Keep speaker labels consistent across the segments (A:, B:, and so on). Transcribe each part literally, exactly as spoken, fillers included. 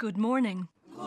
A: Good morning.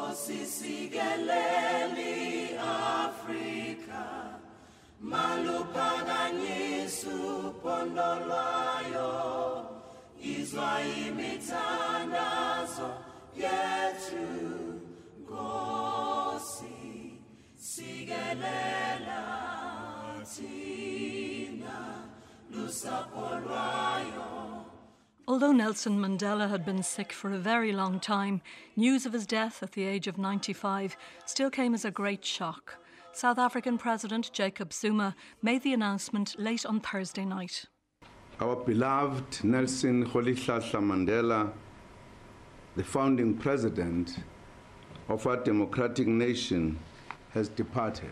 A: Although Nelson Mandela had been sick for a very long time, news of his death at the age of ninety-five still came as a great shock. South African President Jacob Zuma made the announcement late on Thursday night.
B: Our beloved Nelson Rolihlahla Mandela, the founding president of our democratic nation, has departed.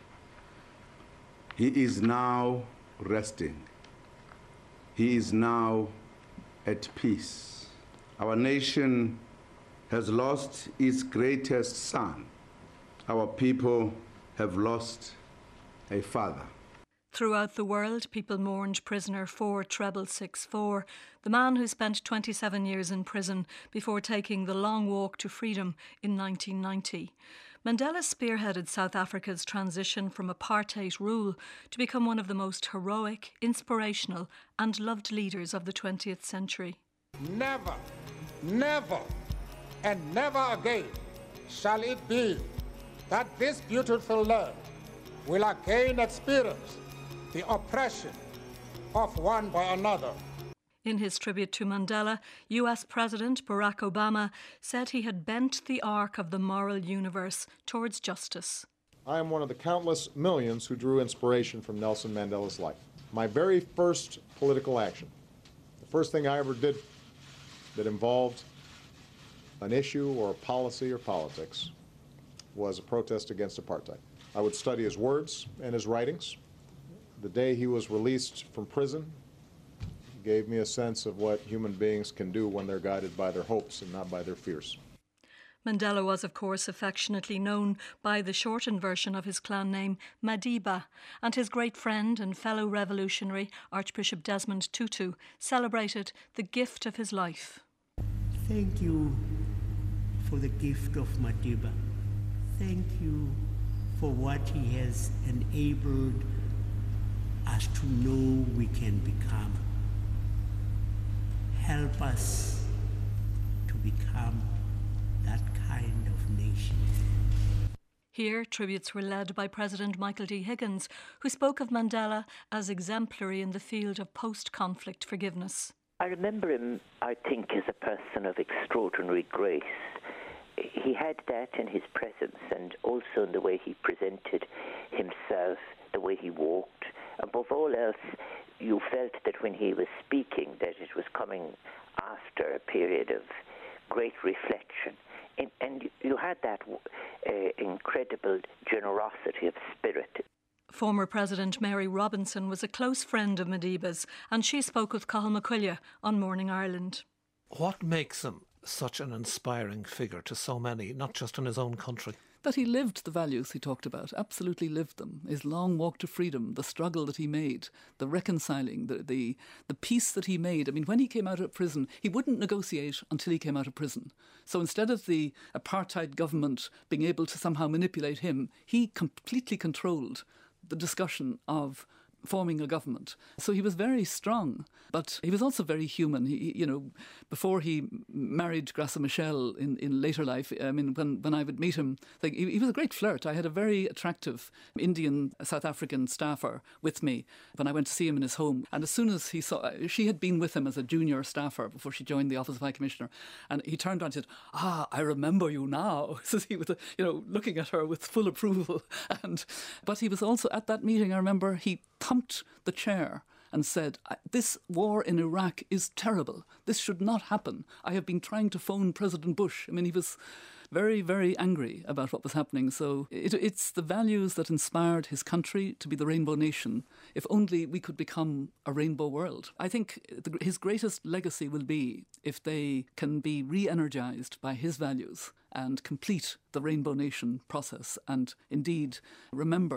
B: He is now resting. He is now at peace. Our nation has lost its greatest son. Our people have lost a father.
A: Throughout the world, people mourned prisoner four treble six four, the man who spent twenty-seven years in prison before taking the long walk to freedom in nineteen ninety. Mandela spearheaded South Africa's transition from apartheid rule to become one of the most heroic, inspirational and loved leaders of the twentieth century.
C: Never, never and never again shall it be that this beautiful land will again experience the oppression of one by another.
A: In his tribute to Mandela, U S President Barack Obama said he had bent the arc of the moral universe towards justice.
D: I am one of the countless millions who drew inspiration from Nelson Mandela's life. My very first political action, the first thing I ever did that involved an issue or a policy or politics, was a protest against apartheid. I would study his words and his writings. The day he was released from prison gave me a sense of what human beings can do when they're guided by their hopes and not by their fears.
A: Mandela was, of course, affectionately known by the shortened version of his clan name, Madiba, and his great friend and fellow revolutionary, Archbishop Desmond Tutu, celebrated the gift of his life.
E: Thank you for the gift of Madiba. Thank you for what he has enabled us to know we can become. Help us to become that kind of nation.
A: Here, tributes were led by President Michael D. Higgins, who spoke of Mandela as exemplary in the field of post-conflict forgiveness.
F: I remember him, I think, as a person of extraordinary grace. He had that in his presence and also in the way he presented himself, the way he walked. Above all else, you felt that when he was speaking, that it was coming after a period of great reflection. And, and you had that uh, incredible generosity of spirit.
A: Former President Mary Robinson was a close friend of Madiba's, and she spoke with Cathal McQuillia on Morning Ireland.
G: What makes him such an inspiring figure to so many, not just in his own country?
H: That he lived the values he talked about, absolutely lived them. His long walk to freedom, the struggle that he made, the reconciling, the, the, the peace that he made. I mean, when he came out of prison, he wouldn't negotiate until he came out of prison. So instead of the apartheid government being able to somehow manipulate him, he completely controlled the discussion of forming a government. So he was very strong, but he was also very human. He, you know, before he married Graça Machel in, in later life, I mean, when, when I would meet him, like, he, he was a great flirt. I had a very attractive Indian South African staffer with me when I went to see him in his home. And as soon as he saw, she had been with him as a junior staffer before she joined the Office of High Commissioner. And he turned around and said, "Ah, I remember you now," says he, with a, you know, looking at her with full approval. And but he was also at that meeting, I remember, he thumped the chair and said, "This war in Iraq is terrible. This should not happen. I have been trying to phone President Bush." I mean, he was very, very angry about what was happening. So it, it's the values that inspired his country to be the rainbow nation. If only we could become a rainbow world. I think the, his greatest legacy will be if they can be re-energised by his values and complete the rainbow nation process and indeed remember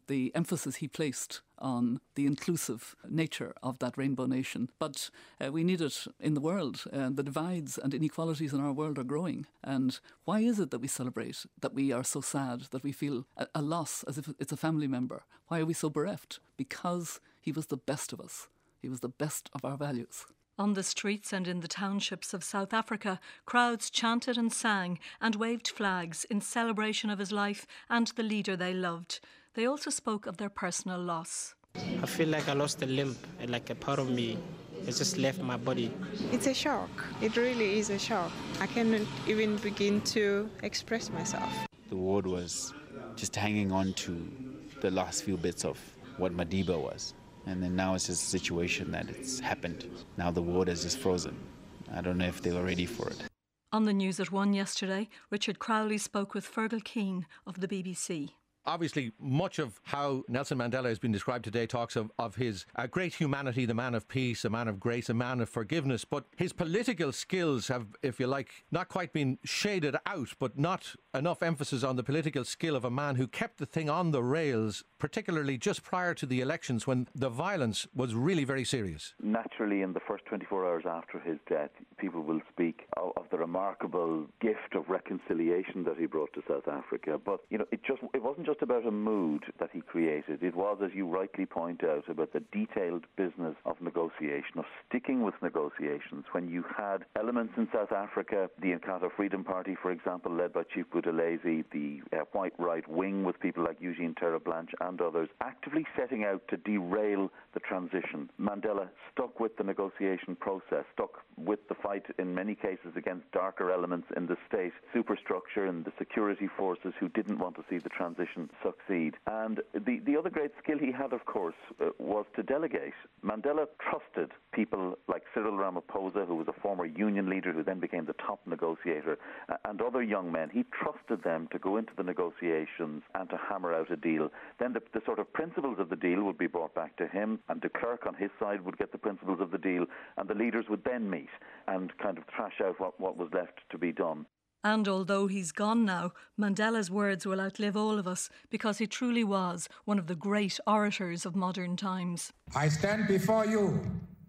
H: the emphasis he placed on the inclusive nature of that rainbow nation. But uh, we need it in the world. Uh, the divides and inequalities in our world are growing. And why is it that we celebrate, that we are so sad, that we feel a, a loss as if it's a family member? Why are we so bereft? Because he was the best of us. He was the best of our values.
A: On the streets and in the townships of South Africa, crowds chanted and sang and waved flags in celebration of his life and the leader they loved. They also spoke of their personal loss.
I: I feel like I lost a limb, like a part of me has just left my body.
J: It's a shock. It really is a shock. I cannot even begin to express myself.
K: The ward was just hanging on to the last few bits of what Madiba was. And then now it's just a situation that it's happened. Now the ward is just frozen. I don't know if they were ready for it.
A: On the News at One yesterday, Richard Crowley spoke with Fergal Keane of the B B C.
L: Obviously, much of how Nelson Mandela has been described today talks of, of his uh, great humanity, the man of peace, a man of grace, a man of forgiveness. But his political skills have, if you like, not quite been shaded out, but not enough emphasis on the political skill of a man who kept the thing on the rails, particularly just prior to the elections when the violence was really very serious.
M: Naturally, in the first twenty-four hours after his death, people will speak of, of the remarkable gift of reconciliation that he brought to South Africa. But, you know, it just it wasn't just about a mood that he created. It was, as you rightly point out, about the detailed business of negotiation, of sticking with negotiations. When you had elements in South Africa, the Inkatha Freedom Party, for example, led by Chief Buthelezi, the uh, white right wing with people like Eugene Terra-Blanche and others, actively setting out to derail the transition. Mandela stuck with the negotiation process, stuck with the fight in many cases against darker elements in the state superstructure and the security forces who didn't want to see the transition succeed. And the, the other great skill he had, of course, uh, was to delegate. Mandela trusted people like Cyril Ramaphosa, who was a former union leader who then became the top negotiator, uh, and other young men. He trusted them to go into the negotiations and to hammer out a deal. Then the, the sort of principles of the deal would be brought back to him, and de Klerk on his side would get the principles of the deal, and the leaders would then meet and kind of thrash out what, what was left to be done.
A: And although he's gone now, Mandela's words will outlive all of us because he truly was one of the great orators of modern times.
C: I stand before you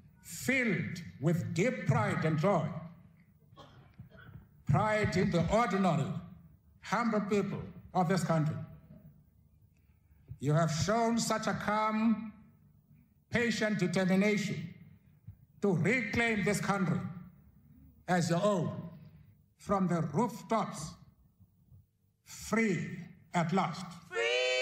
C: filled with deep pride and joy. Pride in the ordinary, humble people of this country. You have shown such a calm, patient determination to reclaim this country as your own. From the rooftops, free at last.
N: Free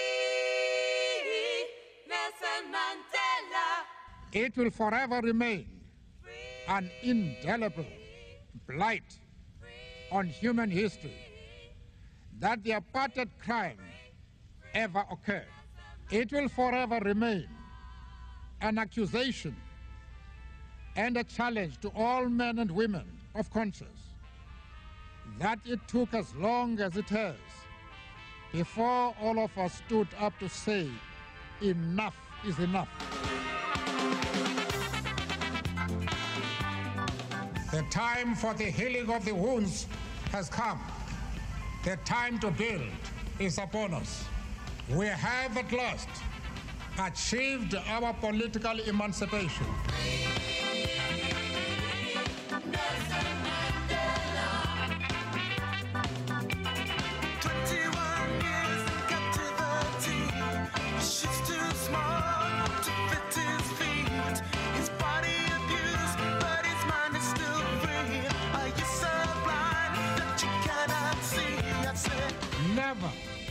N: Nelson Mandela.
C: It will forever remain free, an indelible blight free, on human history that the apartheid crime ever occurred. It will forever remain an accusation and a challenge to all men and women of conscience that it took as long as it has before all of us stood up to say, enough is enough. The time for the healing of the wounds has come. The time to build is upon us. We have at last achieved our political emancipation. Never,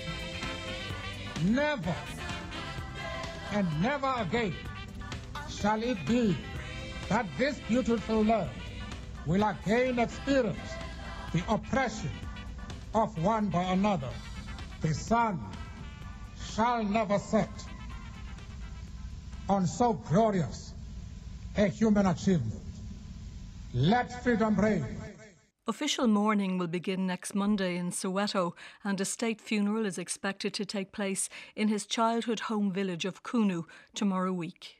C: never, and never again shall it be that this beautiful land will again experience the oppression of one by another. The sun shall never set on so glorious a human achievement. Let freedom reign.
A: Official mourning will begin next Monday in Soweto, and a state funeral is expected to take place in his childhood home village of Kunu tomorrow week.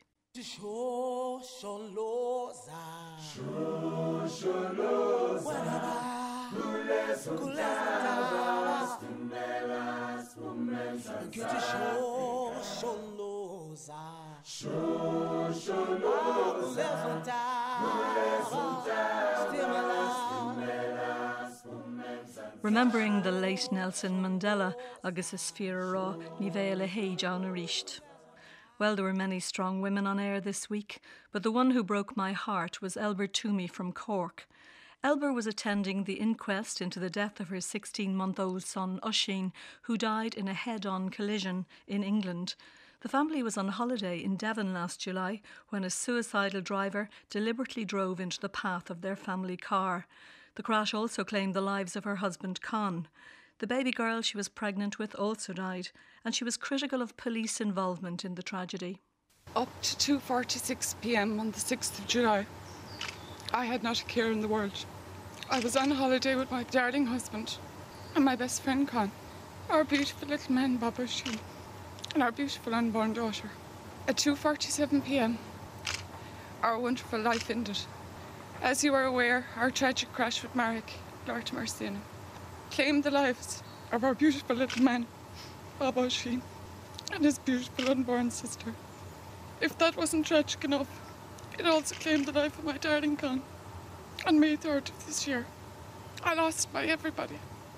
A: Remembering the late Nelson Mandela, agus is sfír rá ní bhéile héid an a ríist. Well, there were many strong women on air this week, but the one who broke my heart was Elber Toomey from Cork. Elber was attending the inquest into the death of her sixteen-month-old son, Oisín, who died in a head-on collision in England. The family was on holiday in Devon last July when a suicidal driver deliberately drove into the path of their family car. The crash also claimed the lives of her husband, Con. The baby girl she was pregnant with also died, and she was critical of police involvement in the tragedy.
O: Up to two forty-six p m on the sixth of July, I had not a care in the world. I was on holiday with my darling husband and my best friend, Con, our beautiful little man, Bob Oisín, and our beautiful unborn daughter. At two forty-seven p m, our wonderful life ended. As you are aware, our tragic crash with Marek, Lord mercy on him, claimed the lives of our beautiful little man, Bob Oisín, and his beautiful unborn sister. If that wasn't tragic enough, it also claimed the life of my darling Con on May third of this year. I lost my everybody.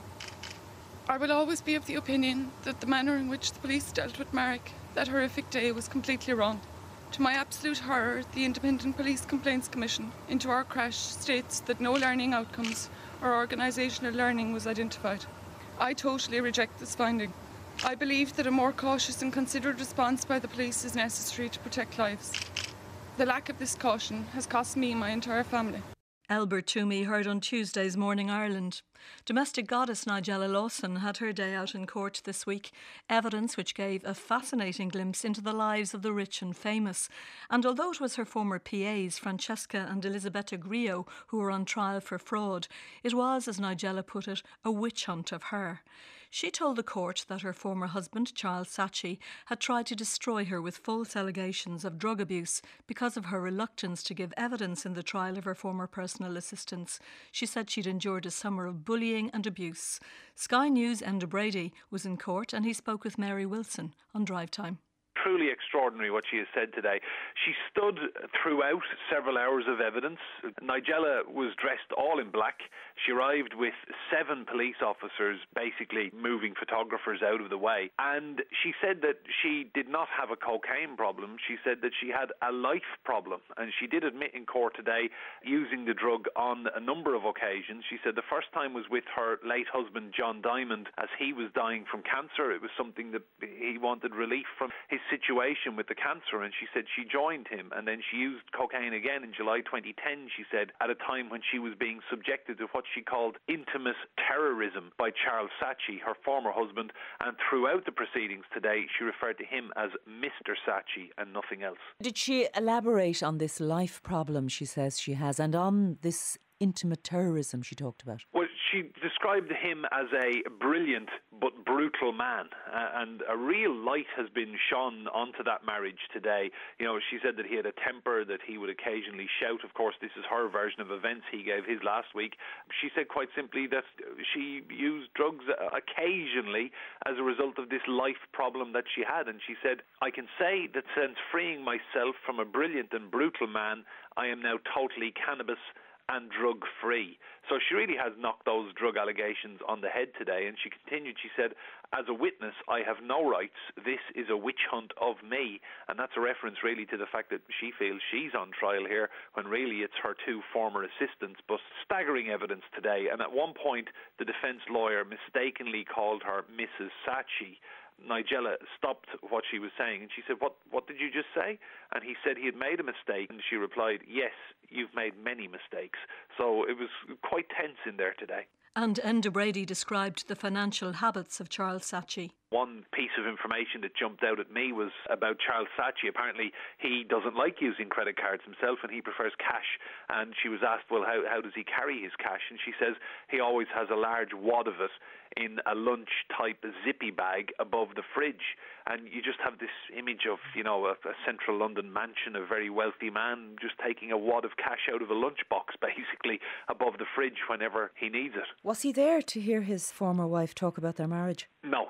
O: I will always be of the opinion that the manner in which the police dealt with Marek that horrific day was completely wrong. To my absolute horror, the Independent Police Complaints Commission into our crash states that no learning outcomes or organisational learning was identified. I totally reject this finding. I believe that a more cautious and considered response by the police is necessary to protect lives. The lack of this caution has cost me my entire family.
A: Elber Toomey heard on Tuesday's Morning Ireland. Domestic goddess Nigella Lawson had her day out in court this week, evidence which gave a fascinating glimpse into the lives of the rich and famous. And although it was her former P As, Francesca and Elisabetta Grillo, who were on trial for fraud, it was, as Nigella put it, a witch hunt of her. She told the court that her former husband, Charles Saatchi, had tried to destroy her with false allegations of drug abuse because of her reluctance to give evidence in the trial of her former personal assistants. She said she'd endured a summer of bullying and abuse. Sky News' Enda Brady was in court and he spoke with Mary Wilson on Drive Time.
P: Truly extraordinary what she has said today. She stood throughout several hours of evidence. Nigella was dressed all in black. She arrived with seven police officers basically moving photographers out of the way. And she said that she did not have a cocaine problem. She said that she had a life problem. And she did admit in court today using the drug on a number of occasions. She said the first time was with her late husband, John Diamond, as he was dying from cancer. It was something that he wanted relief from his situation with the cancer, and she said she joined him, and then she used cocaine again in July twenty ten, she said, at a time when she was being subjected to what she called intimate terrorism by Charles Saatchi, her former husband, and throughout the proceedings today she referred to him as Mister Saatchi and nothing else.
Q: Did she elaborate on this life problem she says she has and on this intimate terrorism she talked about?
P: Well, she described him as a brilliant but brutal man, uh, and a real light has been shone onto that marriage today. You know, she said that he had a temper, that he would occasionally shout. Of course, this is her version of events. He gave his last week. She said quite simply that she used drugs occasionally as a result of this life problem that she had, and she said, I can say that since freeing myself from a brilliant and brutal man, I am now totally cannabis and drug-free. So she really has knocked those drug allegations on the head today, and she continued, she said, as a witness, I have no rights. This is a witch hunt of me. And that's a reference really to the fact that she feels she's on trial here, when really it's her two former assistants. But staggering evidence today, and at one point the defence lawyer mistakenly called her Missus Saatchi. Nigella stopped what she was saying and she said, what what did you just say? And he said he had made a mistake, and she replied, yes, you've made many mistakes. So it was quite tense in there today.
A: And Enda Brady described the financial habits of Charles Saatchi.
P: One piece of information that jumped out at me was about Charles Saatchi. Apparently he doesn't like using credit cards himself and he prefers cash. And she was asked, well, how, how does he carry his cash? And she says he always has a large wad of it in a lunch-type zippy bag above the fridge. And you just have this image of, you know, a, a central London mansion, a very wealthy man just taking a wad of cash out of a lunchbox, basically, above the fridge whenever he needs it.
Q: Was he there to hear his former wife talk about their marriage?
P: No, he wasn't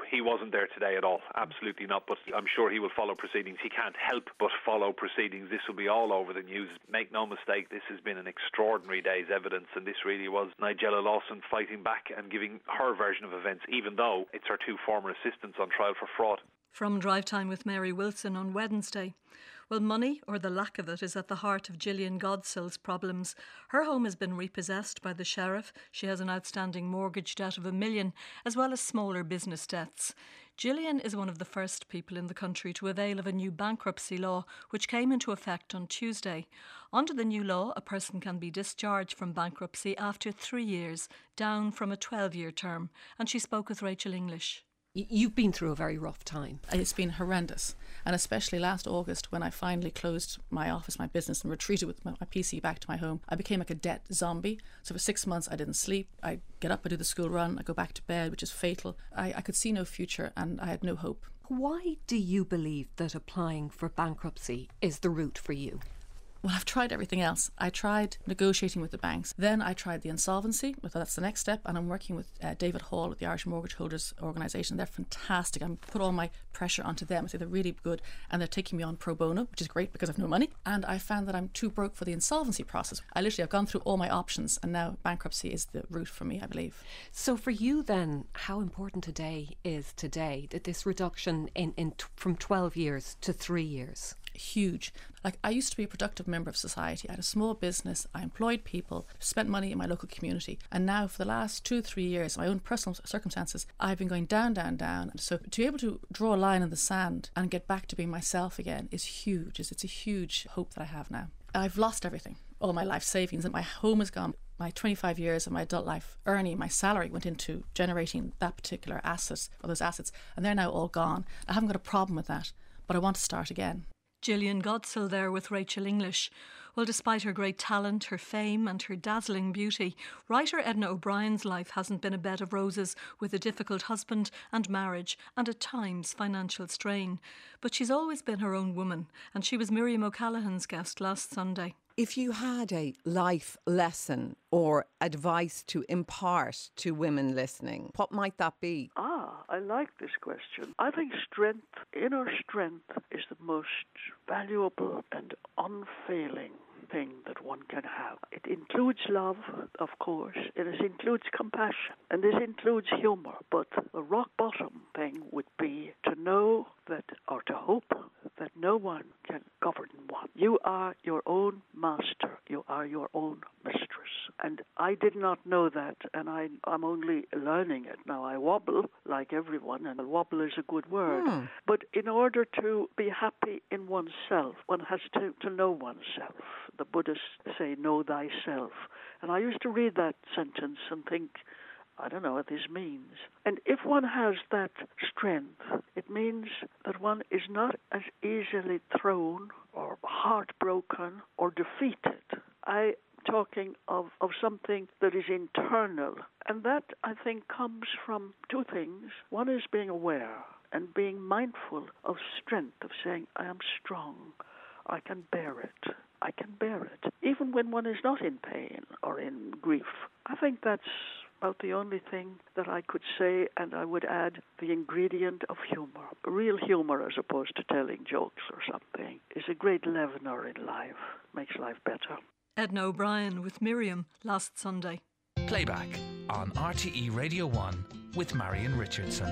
P: wasn't there today at all. Absolutely not. But I'm sure he will follow proceedings. He can't help but follow proceedings. This will be all over the news. Make no mistake, this has been an extraordinary day's evidence, and this really was Nigella Lawson fighting back and giving her version of events, even though it's her two former assistants on trial for fraud.
A: From Drive Time with Mary Wilson on Wednesday. Well, money, or the lack of it, is at the heart of Gillian Godsill's problems. Her home has been repossessed by the sheriff. She has an outstanding mortgage debt of a million, as well as smaller business debts. Gillian is one of the first people in the country to avail of a new bankruptcy law, which came into effect on Tuesday. Under the new law, a person can be discharged from bankruptcy after three years, down from a twelve-year term. And she spoke with Rachel English.
R: You've been through a very rough time.
S: It's been horrendous. And especially last August, when I finally closed my office, my business, and retreated with my P C back to my home, I became like a debt zombie. So for six months, I didn't sleep. I get up, I do the school run, I go back to bed, which is fatal. I, I could see no future and I had no hope.
R: Why do you believe that applying for bankruptcy is the route for you?
S: Well, I've tried everything else. I tried negotiating with the banks. Then I tried the insolvency. Well, that's the next step. And I'm working with uh, David Hall at the Irish Mortgage Holders Organisation. They're fantastic. I'm put all my pressure onto them. I say they're really good. And they're taking me on pro bono, which is great because I've no money. And I found that I'm too broke for the insolvency process. I literally have gone through all my options. And now bankruptcy is the route for me, I believe.
R: So for you then, how important today is today, that this reduction in, in t- from twelve years to three years?
S: Huge. Like, I used to be a productive member of society. I had a small business, I employed people, spent money in my local community, and now for the last two, three years, my own personal circumstances, I've been going down, down, down. So to be able to draw a line in the sand and get back to being myself again is huge. It's, it's a huge hope that I have now. I've lost everything, all my life savings, and my home is gone. My twenty-five years of my adult life earning, my salary went into generating that particular asset, or those assets, and they're now all gone. I haven't got a problem with that, but I want to start again.
A: Gillian Godsill there with Rachel English. Well, despite her great talent, her fame and her dazzling beauty, writer Edna O'Brien's life hasn't been a bed of roses, with a difficult husband and marriage and at times financial strain. But she's always been her own woman, and she was Miriam O'Callaghan's guest last Sunday.
T: If you had a life lesson or advice to impart to women listening, what might that be?
U: Ah, I like this question. I think strength, inner strength, is the most valuable and unfailing thing that one can have. It includes love, of course. It includes compassion, and this includes humor. But the rock bottom thing would be to know that, or to hope that no one can govern one. You are your own master. You are your own mistress. And I did not know that, and I, I'm only learning it now. I wobble like everyone, and wobble is a good word. Hmm. But in order to be happy in oneself, one has to, to know oneself. The Buddhists say, know thyself. And I used to read that sentence and think, I don't know what this means. And if one has that strength, it means that one is not as easily thrown or heartbroken or defeated. I talking of, of something that is internal. And that, I think, comes from two things. One is being aware and being mindful of strength, of saying, I am strong, I can bear it, I can bear it, even when one is not in pain or in grief. I think that's about the only thing that I could say, and I would add the ingredient of humor. Real humor, as opposed to telling jokes or something, is a great leavener in life, makes life better.
A: Edna O'Brien with Miriam last Sunday.
V: Playback on R T E Radio one with Marion Richardson.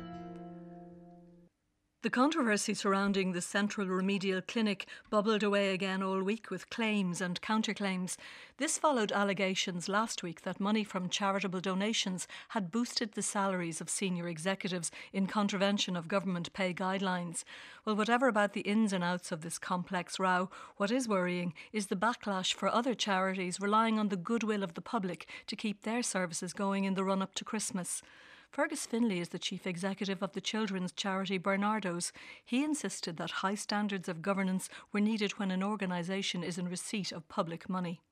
A: The controversy surrounding the Central Remedial Clinic bubbled away again all week with claims and counterclaims. This followed allegations last week that money from charitable donations had boosted the salaries of senior executives in contravention of government pay guidelines. Well, whatever about the ins and outs of this complex row, what is worrying is the backlash for other charities relying on the goodwill of the public to keep their services going in the run-up to Christmas. Fergus Finlay is the chief executive of the children's charity Bernardo's. He insisted that high standards of governance were needed when an organisation is in receipt of public money.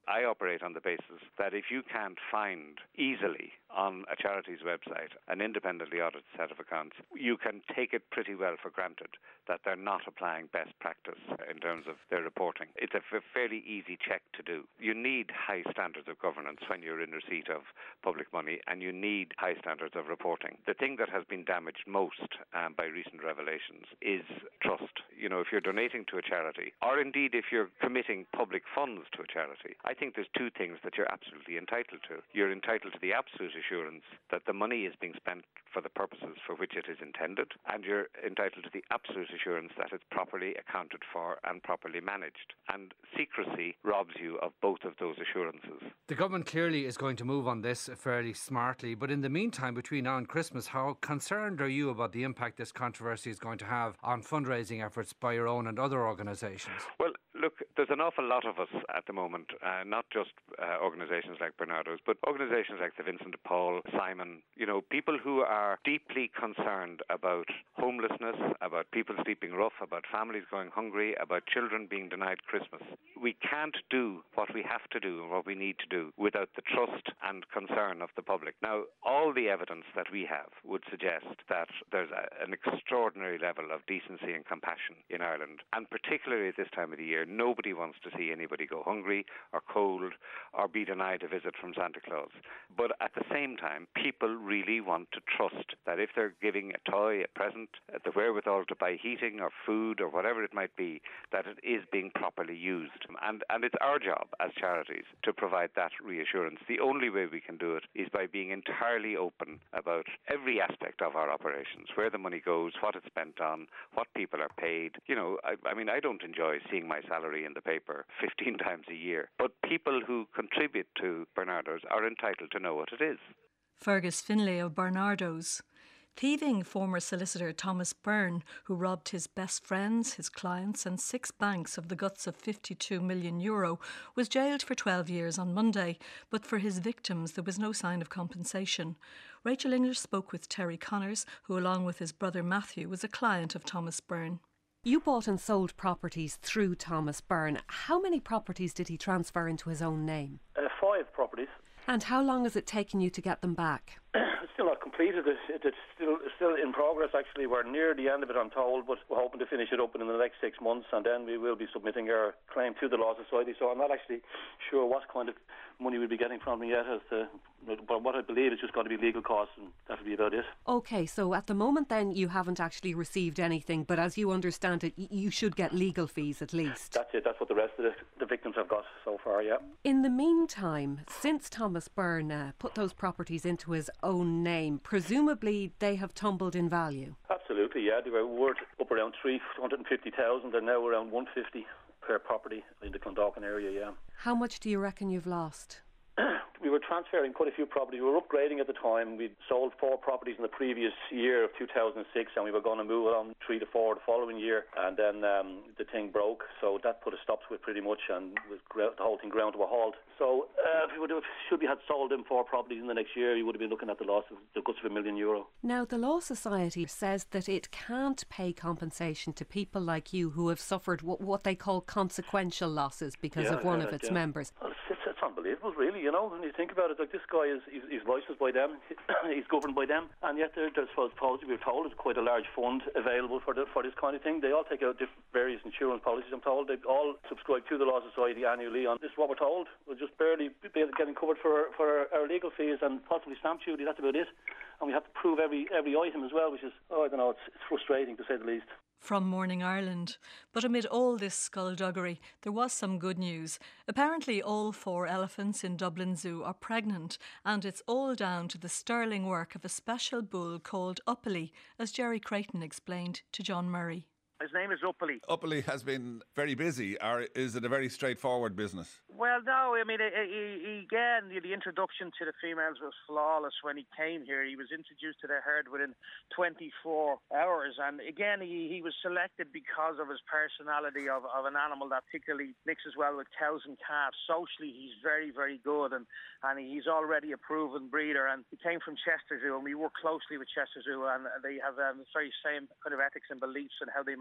B: I operate on the basis that if you can't find easily on a charity's website an independently audited set of accounts, you can take it pretty well for granted that they're not applying best practice in terms of their reporting. It's a f- fairly easy check to do. You need high standards of governance when you're in receipt of public money, and you need high standards of reporting. The thing that has been damaged most um, by recent revelations is trust. You know, if you're donating to a charity, or indeed if you're committing public funds to a charity, I think there's two things that you're absolutely entitled to. You're entitled to the absolute assurance that the money is being spent for the purposes for which it is intended, and you're entitled to the absolute assurance that it's properly accounted for and properly managed. And secrecy robs you of both of those assurances.
D: The government clearly is going to move on this fairly smartly, but in the meantime, between now and Christmas, how concerned are you about the impact this controversy is going to have on fundraising efforts by your own and other organisations?
B: Well, look, there's an awful lot of us at the moment, uh, not just uh, organisations like Barnardo's, but organisations like the Vincent de Paul, Simon, you know, people who are deeply concerned about homelessness, about people sleeping rough, about families going hungry, about children being denied Christmas. We can't do what we have to do and what we need to do without the trust and concern of the public. Now, all the evidence that we have would suggest that there's a, an extraordinary level of decency and compassion in Ireland, and particularly at this time of the year, nobody wants to see anybody go hungry or cold or be denied a visit from Santa Claus. But at the same time, people really want to trust that if they're giving a toy, a present, the wherewithal to buy heating or food or whatever it might be, that it is being properly used. And, and it's our job as charities to provide that reassurance. The only way we can do it is by being entirely open about every aspect of our operations, where the money goes, what it's spent on, what people are paid. You know, I, I mean, I don't enjoy seeing my salary in the paper fifteen times a year, but people who contribute to Barnardo's are entitled to know what it is.
A: Fergus Finlay of Barnardo's. Thieving former solicitor Thomas Byrne, who robbed his best friends, his clients and six banks of the guts of fifty-two million euro, was jailed for twelve years on Monday, but for his victims there was no sign of compensation. Rachel English spoke with Terry Connors, who along with his brother Matthew was a client of Thomas Byrne.
R: You bought and sold properties through Thomas Byrne. How many properties did he transfer into his own name?
W: Uh, five properties.
R: And how long has it taken you to get them back?
W: It's still not completed. It's, it's still it's still in progress, actually. We're near the end of it, I'm told, but we're hoping to finish it up in the next six months, and then we will be submitting our claim to the Law Society. So I'm not actually sure what kind of money we'll be getting from them yet, as to, but what I believe is just going to be legal costs, and that'll be about it.
R: OK, so at the moment then you haven't actually received anything, but as you understand it, you should get legal fees at least.
W: That's it. That's what the rest of the, the victims have got so far, yeah.
R: In the meantime, since Thomas Byrne uh, put those properties into his own name, presumably they have tumbled in value.
W: Absolutely, yeah. They were worth up around three hundred fifty thousand and now around one hundred fifty per property in the Clondalkin area, yeah.
R: How much do you reckon you've lost?
W: We were transferring quite a few properties. We were upgrading at the time. We'd sold four properties in the previous year of two thousand six, and we were going to move on three to four the following year. And then um, the thing broke, so that put a stop to it pretty much, and was, the whole thing ground to a halt. So uh, if we would have, should we had sold them four properties in the next year, we would have been looking at the loss of the guts of a million euro.
R: Now, the Law Society says that it can't pay compensation to people like you who have suffered what, what they call consequential losses because
W: yeah,
R: of one
W: yeah,
R: of its
W: yeah.
R: members.
W: Well, it's, it's, it's unbelievable, really, you know, when you think about it. Like, this guy is he's, he's licensed by them, he's governed by them, and yet there, there's supposed we're told there's quite a large fund available for the, for this kind of thing. They all take out different, various insurance policies, I'm told. They all subscribe to the Law Society annually, and this is what we're told. We're just barely getting covered for for our legal fees and possibly stamp duty. That's about it. And we have to prove every every item as well, which is, oh, I don't know, it's, it's frustrating to say the least.
A: From Morning Ireland. But amid all this skullduggery, there was some good news. Apparently all four elephants in Dublin Zoo are pregnant, and it's all down to the sterling work of a special bull called Uppily, as Jerry Creighton explained to John Murray.
X: His name is Uppily.
Y: Uppily has been very busy, or is it a very straightforward business?
X: Well, no, I mean, he, he, again, the introduction to the females was flawless when he came here. He was introduced to the herd within twenty-four hours, and again, he, he was selected because of his personality of, of an animal that particularly mixes well with cows and calves. Socially, he's very, very good, and, and he's already a proven breeder, and he came from Chester Zoo, and we work closely with Chester Zoo, and they have um, the very same kind of ethics and beliefs in how they manage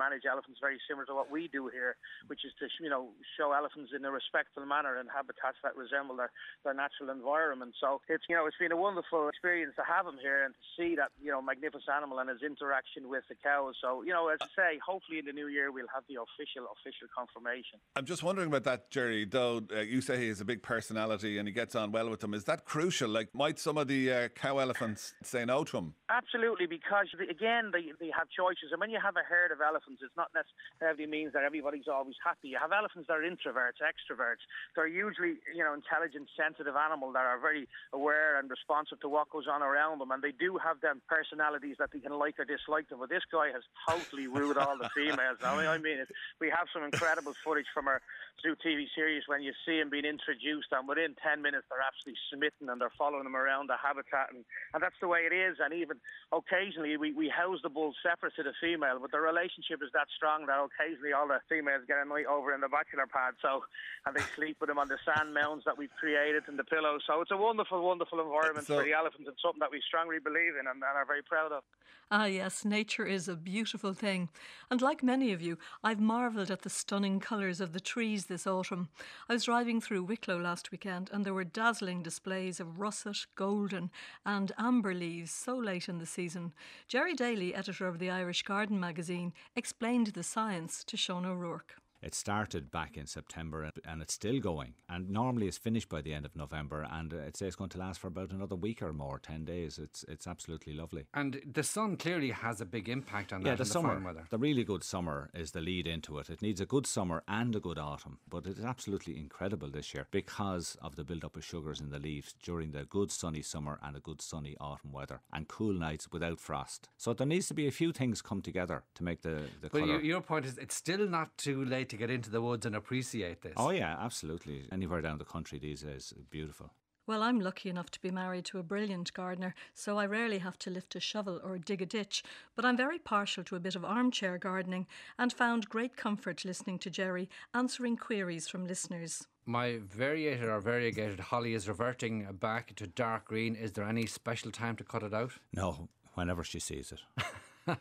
X: manage elephants very similar to what we do here, which is to, you know, show elephants in a respectful manner in habitats that resemble their, their natural environment. So it's, you know, it's been a wonderful experience to have him here and to see that, you know, magnificent animal and his interaction with the cows. So, you know, as I say, hopefully in the new year we'll have the official, official confirmation.
Y: I'm just wondering about that, Jerry, though uh, you say he has a big personality and he gets on well with them. Is that crucial? Like, might some of the uh, cow elephants say no to him?
X: Absolutely, because, again, they, they have choices. And when you have a herd of elephants, it's not necessarily means that everybody's always happy. You have elephants that are introverts, extroverts. They're usually, you know, intelligent, sensitive animals that are very aware and responsive to what goes on around them. And they do have them personalities that they can like or dislike them. But this guy has totally ruled all the females. I mean, I mean it, we have some incredible footage from our Zoo T V series when you see him being introduced, and within ten minutes they're absolutely smitten and they're following him around the habitat, and, and that's the way it is. And even occasionally we, we house the bulls separate to the female, but the relationship is that strong that occasionally all the females get a night over in the bachelor pad, so and they sleep with him on the sand mounds that we've created and the pillows. So it's a wonderful, wonderful environment so, for the elephants, and something that we strongly believe in and, and are very proud of.
A: Ah yes, nature is a beautiful thing. And like many of you, I've marvelled at the stunning colours of the trees this autumn. I was driving through Wicklow last weekend and there were dazzling displays of russet, golden and amber leaves so late in the season. Jerry Daly, editor of the Irish Garden magazine, explained the science to Sean O'Rourke.
E: It started back in September and it's still going, and normally it's finished by the end of November, and I'd say it's going to last for about another week or more, ten days. It's it's absolutely lovely.
D: And the sun clearly has a big impact on
E: yeah,
D: that
E: the
D: in the
E: summer,
D: fine weather.
E: The really good summer is the lead into it. It needs a good summer and a good autumn, but it is absolutely incredible this year because of the build-up of sugars in the leaves during the good sunny summer and a good sunny autumn weather and cool nights without frost. So there needs to be a few things come together to make the, the
D: but
E: colour.
D: But your point is it's still not too late to get into the woods and appreciate this.
E: Oh yeah, absolutely. Anywhere down the country these days, beautiful.
A: Well, I'm lucky enough to be married to a brilliant gardener, so I rarely have to lift a shovel or dig a ditch, but I'm very partial to a bit of armchair gardening and found great comfort listening to Jerry answering queries from listeners.
D: My variated or variegated holly is reverting back to dark green. Is there any special time to cut it out?
E: No, whenever she sees it.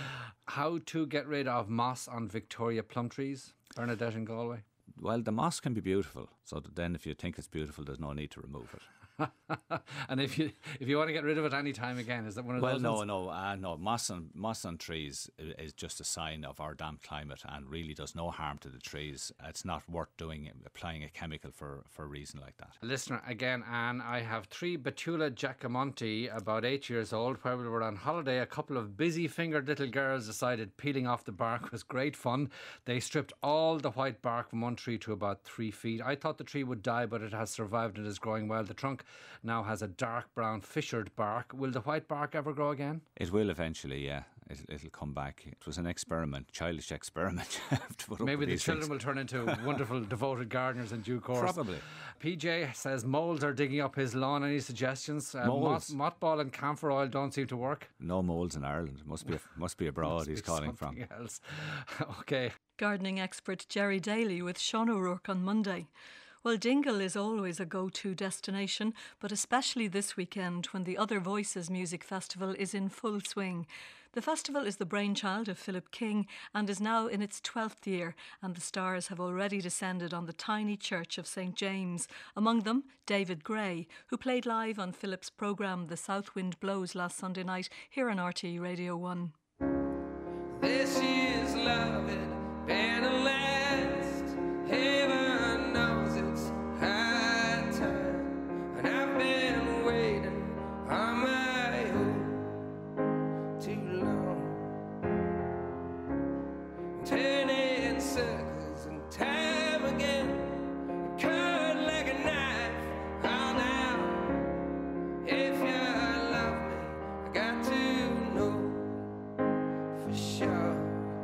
D: How to get rid of moss on Victoria plum trees? Bernadette in Galway?
E: Well, the moss can be beautiful, so that then if you think it's beautiful, there's no need to remove it.
D: And if you if you want to get rid of it any time again, is that one of
E: well,
D: those?
E: Well,
D: ones?
E: no, no, uh, no. Moss on moss on trees is just a sign of our damp climate, and really does no harm to the trees. It's not worth doing applying a chemical for, for a reason like that.
D: Listener again, Anne. I have three Betula Giacomonti, about eight years old. While we were on holiday, a couple of busy-fingered little girls decided peeling off the bark was great fun. They stripped all the white bark from one tree to about three feet. I thought the tree would die, but it has survived and is growing well. The trunk now has a dark brown fissured bark. Will the white bark ever grow again?
E: It will eventually, yeah. It'll, it'll come back. It was an experiment, childish experiment. to put
D: Maybe
E: up
D: the
E: these
D: children
E: things.
D: will turn into wonderful devoted gardeners in due course.
E: Probably.
D: P J says moles are digging up his lawn. Any suggestions? Uh,
E: Moles?
D: Mot- mothball and camphor oil don't seem to work.
E: No moles in Ireland. Must be must be abroad.
D: Must
E: he's
D: be
E: calling from.
D: something else. Okay.
A: Gardening expert Jerry Daly with Sean O'Rourke on Monday. Well, Dingle is always a go-to destination, but especially this weekend when the Other Voices Music Festival is in full swing. The festival is the brainchild of Philip King and is now in its twelfth year, and the stars have already descended on the tiny church of Saint James. Among them, David Gray, who played live on Philip's programme The South Wind Blows last Sunday night here on R T E Radio one.
F: This is love, it better last. Heaven knows it's high time, and I've been waiting on my own too long, turning circles and time again, cut like a knife. Oh, now, if you love me, I got to know for sure.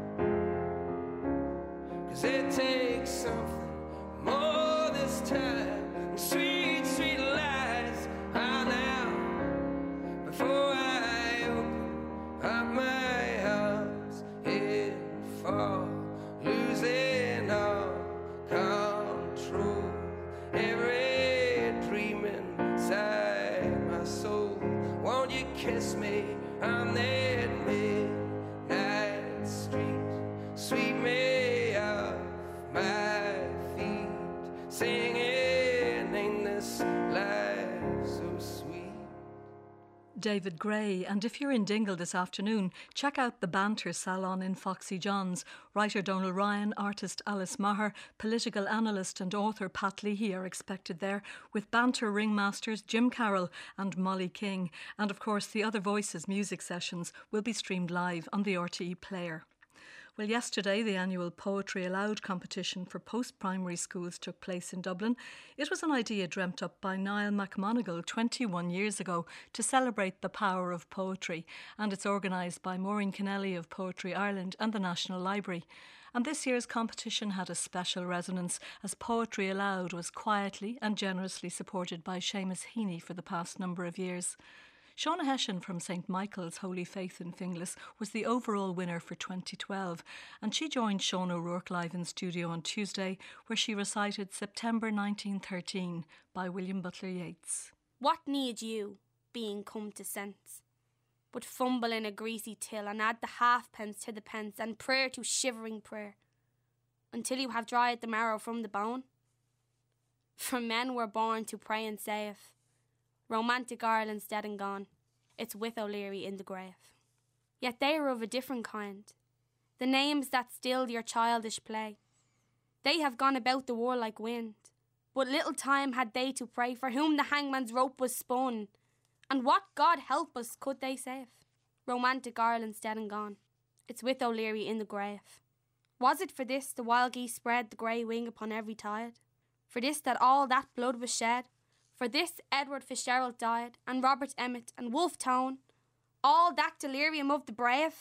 F: It takes something more this time. Sweet, sweet lies. Oh, now, before I open up my arms in fall, losing all control. Every dream inside my soul. Won't you kiss me on that midnight street? sweep me off my feet, singing, ain't this life so sweet?
A: David Gray, and if you're in Dingle this afternoon, check out the Banter Salon in Foxy John's. Writer Donal Ryan, artist Alice Maher, political analyst and author Pat Leahy are expected there, with banter ringmasters Jim Carroll and Molly King. And of course the Other Voices music sessions will be streamed live on the R T E player. Well, yesterday the annual Poetry Aloud competition for post-primary schools took place in Dublin. It was an idea dreamt up by Niall McMonigal twenty-one years ago to celebrate the power of poetry, and it's organised by Maureen Kennelly of Poetry Ireland and the National Library. And this year's competition had a special resonance as Poetry Aloud was quietly and generously supported by Seamus Heaney for the past number of years. Shauna Hession from Saint Michael's Holy Faith in Finglas was the overall winner for twenty twelve, and she joined Sean O'Rourke live in studio on Tuesday, where she recited September nineteen thirteen by William Butler Yeats.
G: What need you, being come to sense, but fumble in a greasy till and add the halfpence to the pence and prayer to shivering prayer, until you have dried the marrow from the bone? For men were born to pray and save. Romantic Ireland's dead and gone. It's with O'Leary in the grave. Yet they are of a different kind. The names that stilled your childish play. They have gone about the war like wind. But little time had they to pray for whom the hangman's rope was spun. And what, God help us, could they save? Romantic Ireland's dead and gone. It's with O'Leary in the grave. Was it for this the wild geese spread the grey wing upon every tide? For this that all that blood was shed? For this Edward Fitzgerald died, and Robert Emmet, and Wolfe Tone, all that delirium of the brave?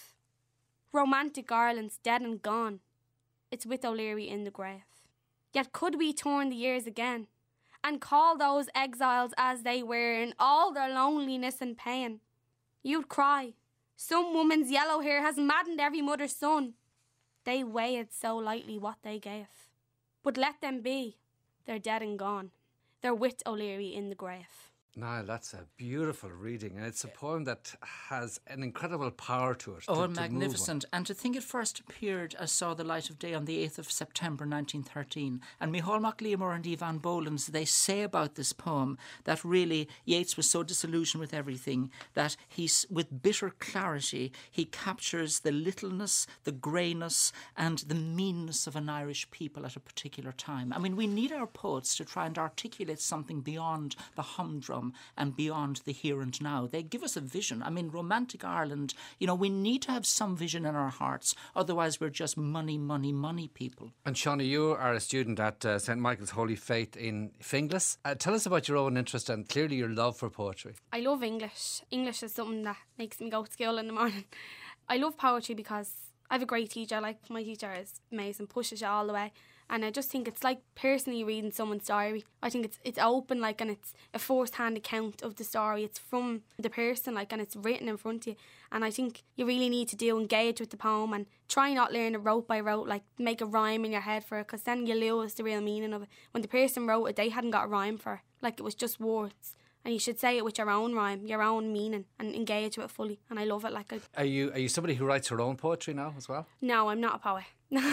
G: Romantic Ireland's dead and gone. It's with O'Leary in the grave. Yet could we turn the years again, and call those exiles as they were in all their loneliness and pain, you'd cry, some woman's yellow hair has maddened every mother's son. They weighed so lightly what they gave. But let them be, they're dead and gone. They're with O'Leary in the grave.
D: Niall, that's a beautiful reading, and it's a poem that has an incredible power to it.
H: Oh,
D: to, to
H: magnificent. And to think it first appeared as saw the light of day on the eighth of September nineteen thirteen. And Micheál Mac Liammóir and Ivan Bolins, they say about this poem that really Yeats was so disillusioned with everything that he's, with bitter clarity, he captures the littleness, the greyness and the meanness of an Irish people at a particular time. I mean, we need our poets to try and articulate something beyond the humdrum and beyond the here and now. They give us a vision. I mean, romantic Ireland, you know, we need to have some vision in our hearts. Otherwise, we're just money, money, money people.
D: And Shauna, you are a student at uh, Saint Michael's Holy Faith in Finglas. Uh, tell us about your own interest and clearly your love for poetry.
G: I love English. English is something that makes me go to school in the morning. I love poetry because I have a great teacher. Like, my teacher is amazing, pushes you all the way. And I just think it's like personally reading someone's diary. I think it's it's open, like, and it's a first-hand account of the story. It's from the person, like, and it's written in front of you. And I think you really need to do engage with the poem and try not learn it rote by rote, like make a rhyme in your head for it, because then you lose the real meaning of it. When the person wrote it, they hadn't got a rhyme for it. Like, it was just words. And you should say it with your own rhyme, your own meaning, and engage with it fully. And I love it. Like, I,
D: are you are you somebody who writes her own poetry now as well?
G: No, I'm not a poet.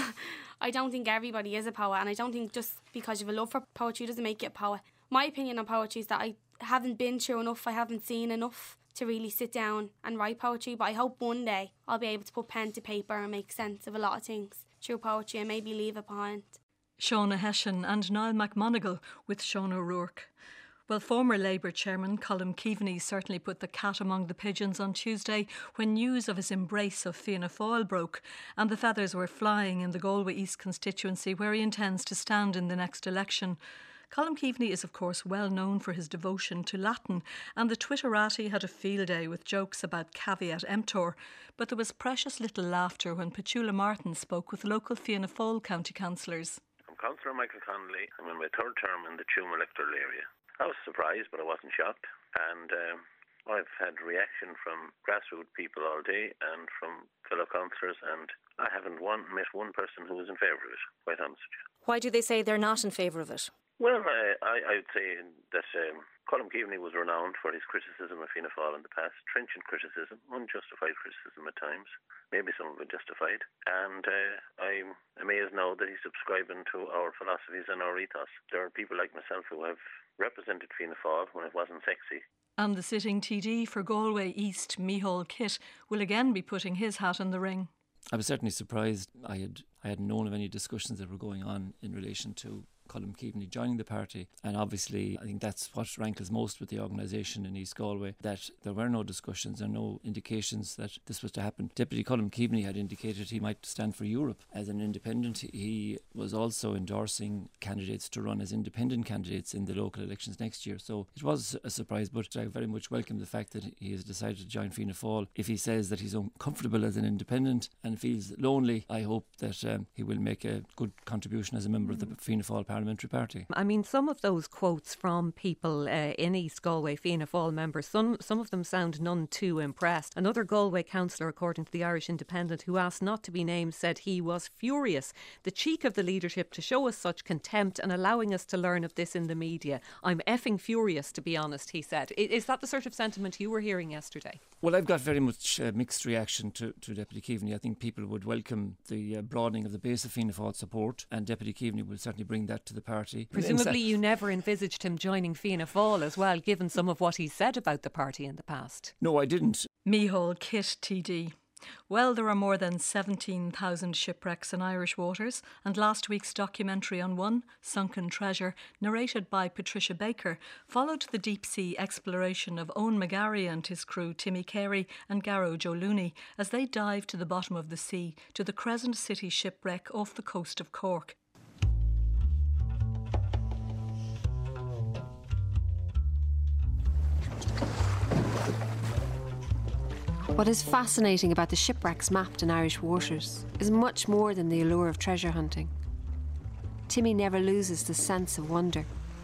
G: I don't think everybody is a poet, and I don't think just because you have a love for poetry doesn't make you a poet. My opinion on poetry is that I haven't been through enough, I haven't seen enough to really sit down and write poetry, but I hope one day I'll be able to put pen to paper and make sense of a lot of things through poetry and maybe leave it behind.
A: Shauna Hession and Niall McMonigal with Sean O'Rourke. Well, former Labour chairman Colm Keaveney certainly put the cat among the pigeons on Tuesday when news of his embrace of Fianna Fáil broke and the feathers were flying in the Galway East constituency where he intends to stand in the next election. Colm Keaveney is of course well known for his devotion to Latin, and the Twitterati had a field day with jokes about caveat emptor, but there was precious little laughter when Petula Martin spoke with local Fianna Fáil county councillors.
I: I'm Councillor Michael Connolly. I'm in my third term in the Tuam electoral area. I was surprised, but I wasn't shocked. And um, I've had reaction from grassroots people all day and from fellow councillors, and I haven't one, met one person who was in favour of it, quite honest with you.
J: Why do they say they're not in favour of it?
I: Well, I, I, I'd say that um, Colm Keaveney was renowned for his criticism of Fianna Fáil in the past, trenchant criticism, unjustified criticism at times, maybe some of it justified. And uh, I'm amazed now that he's subscribing to our philosophies and our ethos. There are people like myself who have represented Fianna Fáil when it wasn't sexy.
A: And the sitting T D for Galway East, Micheál Kitt, will again be putting his hat in the ring.
J: I was certainly surprised. I had I hadn't known of any discussions that were going on in relation to Colm Keaveney joining the party, and obviously I think that's what rankles most with the organisation in East Galway, that there were no discussions and no indications that this was to happen. Deputy Colm Keaveney had indicated he might stand for Europe as an independent. He was also endorsing candidates to run as independent candidates in the local elections next year, so it was a surprise, but I very much welcome the fact that he has decided to join Fianna Fáil. If he says that he's uncomfortable as an independent and feels lonely, I hope that um, he will make a good contribution as a member mm. of the Fianna Fáil Parliament. Parliamentary party.
R: I mean, some of those quotes from people uh, in East Galway, Fianna Fáil members, some, some of them sound none too impressed. Another Galway councillor, according to the Irish Independent, who asked not to be named, said he was furious. The cheek of the leadership to show us such contempt and allowing us to learn of this in the media. I'm effing furious, to be honest, he said. Is that the sort of sentiment you were hearing yesterday?
J: Well, I've got very much uh, mixed reaction to, to Deputy Keaveney. I think people would welcome the uh, broadening of the base of Fianna Fáil support, and Deputy Keaveney will certainly bring that to the party.
R: Presumably you never envisaged him joining Fianna Fáil as well, given some of what he said about the party in the past.
J: No, I didn't.
A: Micheál Kitt, T D. Well, there are more than seventeen thousand shipwrecks in Irish waters, and last week's documentary on one, Sunken Treasure, narrated by Patricia Baker, followed the deep-sea exploration of Owen McGarry and his crew, Timmy Carey and Garrow Joe Looney, as they dived to the bottom of the sea to the Crescent City shipwreck off the coast of Cork.
K: What is fascinating about the shipwrecks mapped in Irish waters is much more than the allure of treasure hunting. Timmy never loses the sense of wonder.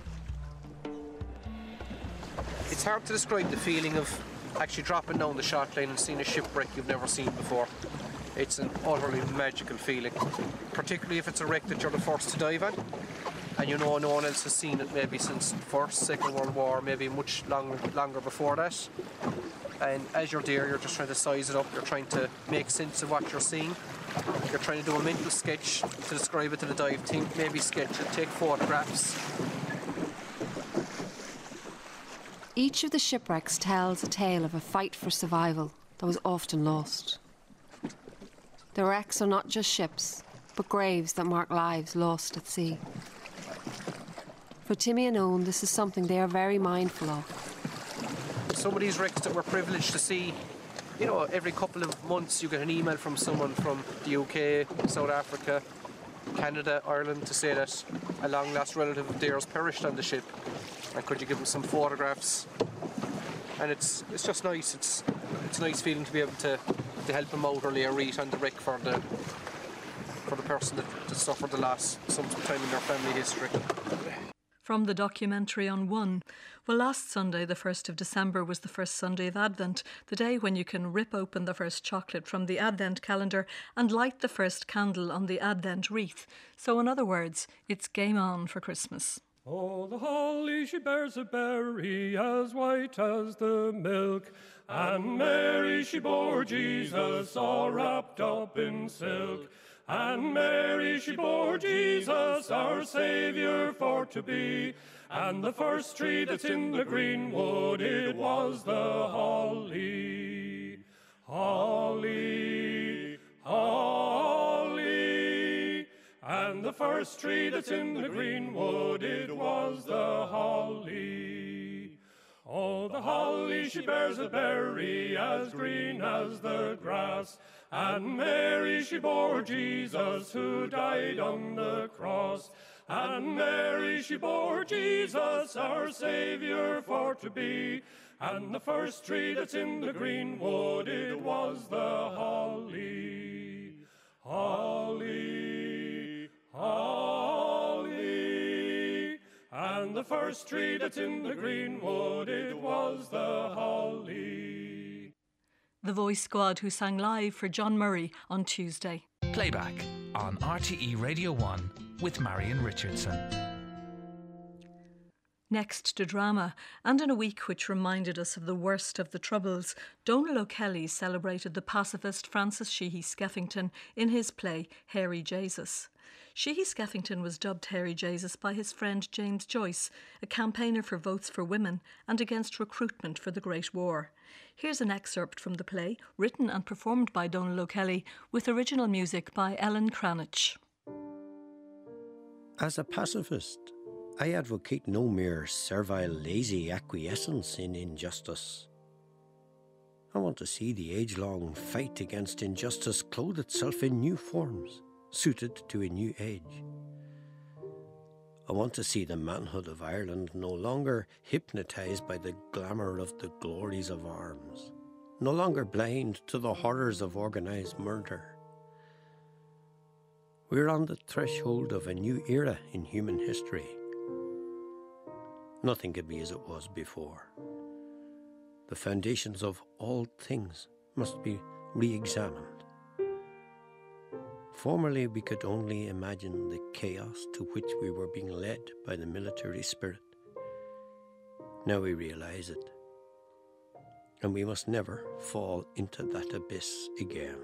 L: It's hard to describe the feeling of actually dropping down the shot line and seeing a shipwreck you've never seen before. It's an utterly magical feeling, particularly if it's a wreck that you're the first to dive on, and you know no one else has seen it maybe since the First, Second World War, maybe much longer, longer before that. And as you're there, you're just trying to size it up, you're trying to make sense of what you're seeing. You're trying to do a mental sketch to describe it to the dive team, maybe sketch it, take photographs.
K: Each of the shipwrecks tells a tale of a fight for survival that was often lost. The wrecks are not just ships, but graves that mark lives lost at sea. For Timmy and Owen, this is something they are very mindful of.
L: Some of these wrecks that we're privileged to see, you know, every couple of months you get an email from someone from the U K, South Africa, Canada, Ireland to say that a long lost relative of theirs perished on the ship, and could you give them some photographs? And it's it's just nice. It's it's a nice feeling to be able to, to help them out or lay a wreath on the wreck for the for the person that, that suffered the loss sometime in their family history.
A: From the documentary on One. Well, last Sunday, the first of December, was the first Sunday of Advent, the day when you can rip open the first chocolate from the Advent calendar and light the first candle on the Advent wreath. So in other words, it's game on for Christmas.
M: Oh, the holly, she bears a berry as white as the milk, and Mary, she bore Jesus all wrapped up in silk. And Mary, she bore Jesus, our Saviour, for to be. And the first tree that's in the greenwood, it was the holly. Holly, holly. And the first tree that's in the greenwood, it was the holly. Oh, the holly, she bears a berry as green as the grass. And Mary, she bore Jesus, who died on the cross. And Mary, she bore Jesus, our Saviour, for to be. And the first tree that's in the greenwood, it was the holly. Holly, holly. And the first tree that's in the greenwood, it was the holly.
A: The Voice Squad, who sang live for John Murray on Tuesday.
V: Playback on R T E Radio one with Marion Richardson.
A: Next to drama, and in a week which reminded us of the worst of the Troubles, Donal O'Kelly celebrated the pacifist Francis Sheehy Skeffington in his play Hairy Jesus. Sheehy Skeffington was dubbed Hairy Jesus by his friend James Joyce, a campaigner for votes for women and against recruitment for the Great War. Here's an excerpt from the play, written and performed by Donal O'Kelly, with original music by Ellen Cranich.
C: As a pacifist, I advocate no mere servile, lazy acquiescence in injustice. I want to see the age-long fight against injustice clothe itself in new forms, suited to a new age. I want to see the manhood of Ireland no longer hypnotised by the glamour of the glories of arms, no longer blind to the horrors of organised murder. We're on the threshold of a new era in human history. Nothing can be as it was before. The foundations of all things must be re-examined. Formerly, we could only imagine the chaos to which we were being led by the military spirit. Now we realise it, and we must never fall into that abyss again.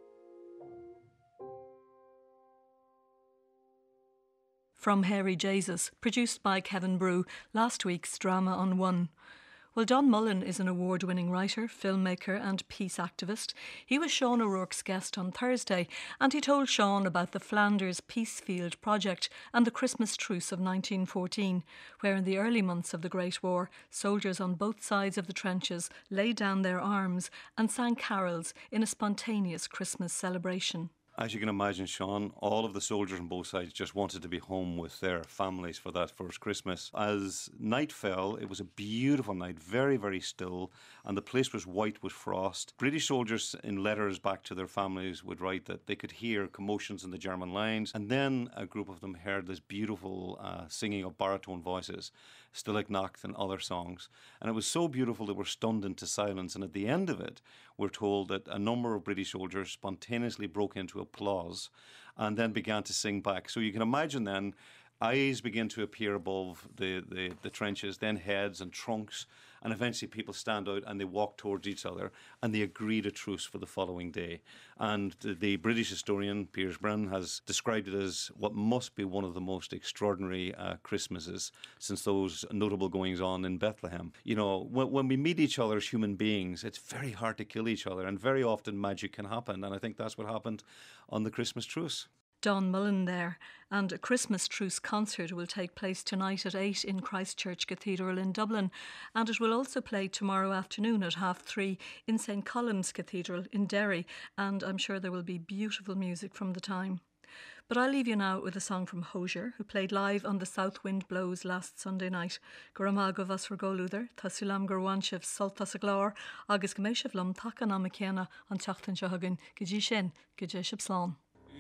A: From Hairy Jesus, produced by Kevin Brew, last week's drama on One. Well, Don Mullen is an award-winning writer, filmmaker and peace activist. He was Sean O'Rourke's guest on Thursday, and he told Sean about the Flanders Peacefield project and the Christmas Truce of nineteen fourteen, where in the early months of the Great War, soldiers on both sides of the trenches laid down their arms and sang carols in a spontaneous Christmas celebration.
N: As you can imagine, Sean, all of the soldiers on both sides just wanted to be home with their families for that first Christmas. As night fell, it was a beautiful night, very, very still, and the place was white with frost. British soldiers in letters back to their families would write that they could hear commotions in the German lines, and then a group of them heard this beautiful uh, singing of baritone voices, Stillig Nacht and other songs. And it was so beautiful they were stunned into silence, and at the end of it, we're told that a number of British soldiers spontaneously broke into applause and then began to sing back. So you can imagine then eyes begin to appear above the, the, the trenches, then heads and trunks, and eventually people stand out and they walk towards each other and they agreed a truce for the following day. And the, the British historian Piers Brennan has described it as what must be one of the most extraordinary uh, Christmases since those notable goings-on in Bethlehem. You know, when, when we meet each other as human beings, it's very hard to kill each other, and very often magic can happen, and I think that's what happened on the Christmas Truce.
A: Don Mullen there, and a Christmas Truce concert will take place tonight at eight in Christchurch Cathedral in Dublin, and it will also play tomorrow afternoon at half three in Saint Columb's Cathedral in Derry, and I'm sure there will be beautiful music from the time. But I'll leave you now with a song from Hozier, who played live on The South Wind Blows last Sunday night. Gurama go vas rgolúder, tasulam gurwanshef soltas a glár, agus gmeishef lum takan am mckenna an tachtan shahagan, giji shin, giji shipslán.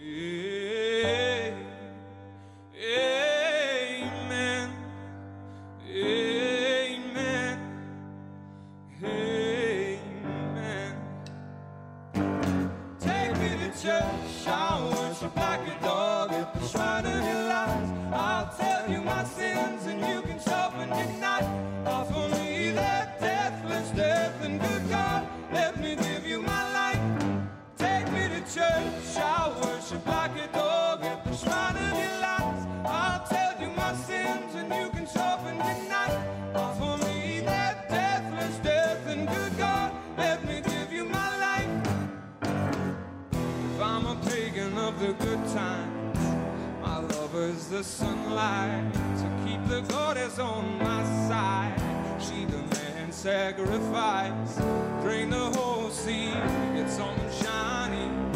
F: Amen. Amen. Amen. Take me to church, I'll worship like a dog at the shrine of your lies. I'll tell you my sins and you can sharpen your knife. Offer me that deathless death, and good God, let me give you my life. Take me to church, I'll worship like a dog at the shrine of your lies. I'll tell you my sins and you can sharpen your knife. Offer me that deathless death, and good God, let me give you my life. If I'm a pagan of the good times, my lover's the sunlight. To keep the goddess on my side, she demands sacrifice. Drain the whole sea, get something shiny.